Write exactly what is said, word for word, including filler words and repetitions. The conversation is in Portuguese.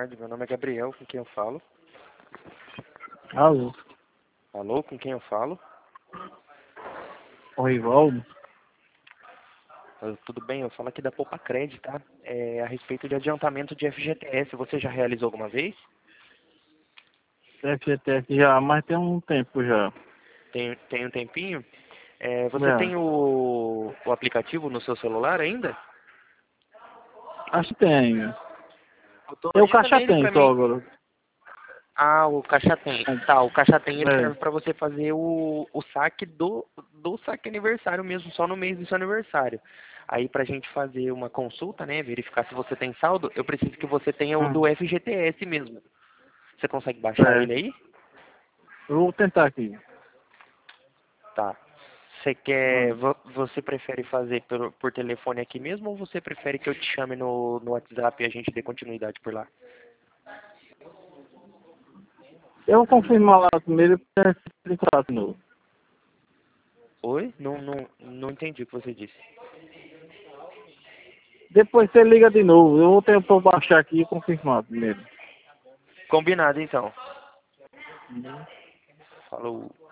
tarde, meu nome é Gabriel, com quem eu falo? Alô, Alô, com quem eu falo? o Rivaldo? Ah, tudo bem, eu falo aqui da Poupa Cred, tá? É a respeito de adiantamento de F G T S, você já realizou alguma vez? F G T S já, mas tem um tempo já. Tem, tem um tempinho? É, você É, tem o, o aplicativo no seu celular ainda? acho que tem ainda. Tem o Autoriza Caixa nele Tem pra só mim. agora. Ah, o Caixa Tem. Tá, o Caixa Tem ele É, serve pra você fazer o, o saque do, do saque aniversário mesmo, só no mês do seu aniversário. Aí pra gente fazer uma consulta, né, verificar se você tem saldo, eu preciso que você tenha o hum, do F G T S mesmo. Você consegue baixar é. ele aí? Eu vou tentar aqui. Tá. Você quer, Hum. vo- você prefere fazer por, por telefone aqui mesmo ou você prefere que eu te chame no, no WhatsApp e a gente dê continuidade por lá? Eu vou confirmar lá primeiro para entrar de novo. Oi? Não, não, não entendi o que você disse. Depois você liga de novo. Eu vou tentar baixar aqui e confirmar primeiro. Combinado então. Uhum. Falou.